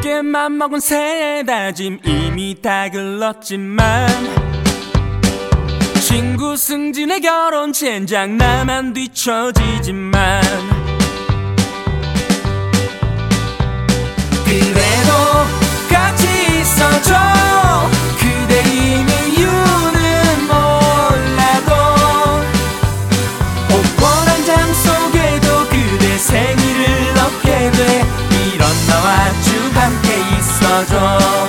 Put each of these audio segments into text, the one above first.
깨만 먹은 새 다짐 이미 다 글렀지만 친구 승진의 결혼 젠장 나만 뒤처지지만 그래도 같이 있어줘. 그대 이미 이유는 몰라도 옥원한 잠 속에도 그대 생일을 얻게 돼. 이런 나와 쭉 함께 있어줘.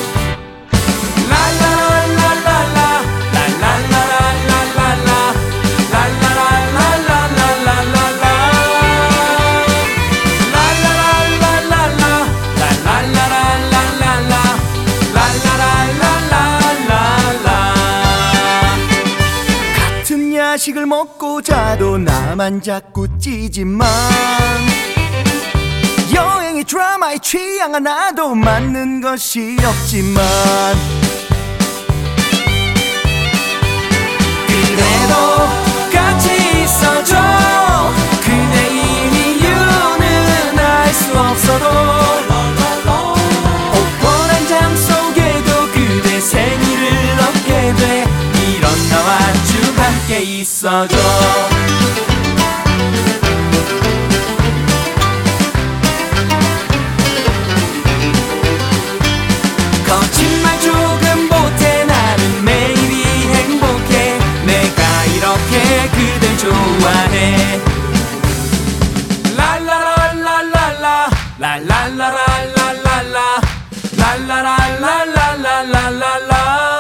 야식을 먹고 자도 나만 자꾸 찌지만 여행의 드라마에 취향 하나도 맞는 것이 없지만 그래도 같이 있어줘. 그대 이미 이유는 알 수 없어도 옥원한 잠 속에도 그대 생일을 얻게 돼. 이런 나와 쭉 함께 있어줘. 거짓말 조금 보태. 나는 매일이 행복해. 내가 이렇게 그댈 좋아해. 랄라랄라랄라 랄랄라랄라랄라 랄라랄라랄라랄라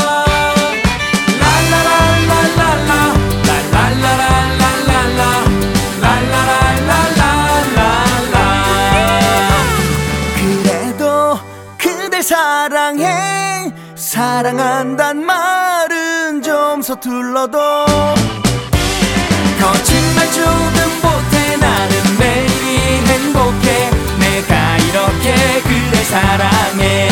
사랑해. 사랑한단 말은 좀 서툴러도 거짓말 조금 보태. 나는 매일이 행복해. 내가 이렇게 그대 사랑해.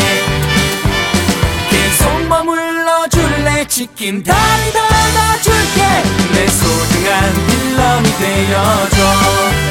계속 머물러 줄래. 치킨 다리 더 넣어줄게. 내 소중한 필름이 되어줘.